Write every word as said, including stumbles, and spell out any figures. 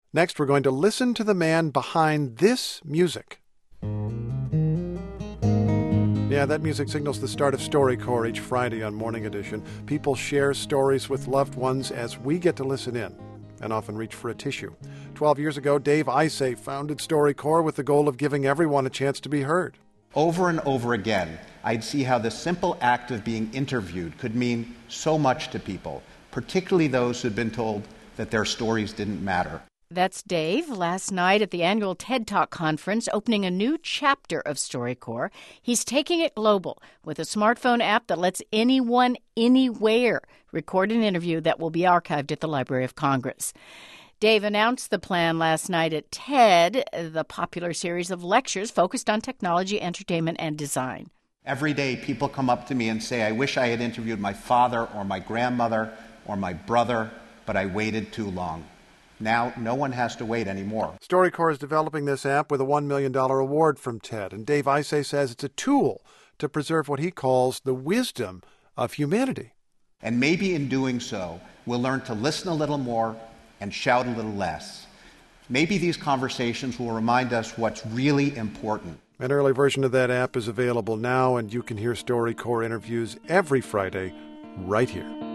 Next, we're going to listen to the man behind this music. Yeah, that music signals the start of StoryCorps each Friday on Morning Edition. People share stories with loved ones as we get to listen in and often reach for a tissue. Twelve years ago, Dave Isay founded StoryCorps with the goal of giving everyone a chance to be heard. Over and over again, I'd see how the simple act of being interviewed could mean so much to people, particularly those who'd been told that their stories didn't matter. That's Dave, last night at the annual TED Talk conference, opening a new chapter of StoryCorps. He's taking it global with a smartphone app that lets anyone, anywhere, record an interview that will be archived at the Library of Congress. Dave announced the plan last night at TED, the popular series of lectures focused on technology, entertainment, and design. Every day, people come up to me and say, I wish I had interviewed my father or my grandmother or my brother, but I waited too long. Now, no one has to wait anymore. StoryCorps is developing this app with a one million dollars award from TED, and Dave Isay says it's a tool to preserve what he calls the wisdom of humanity. And maybe in doing so, we'll learn to listen a little more and shout a little less. Maybe these conversations will remind us what's really important. An early version of that app is available now, and you can hear StoryCorps interviews every Friday right here.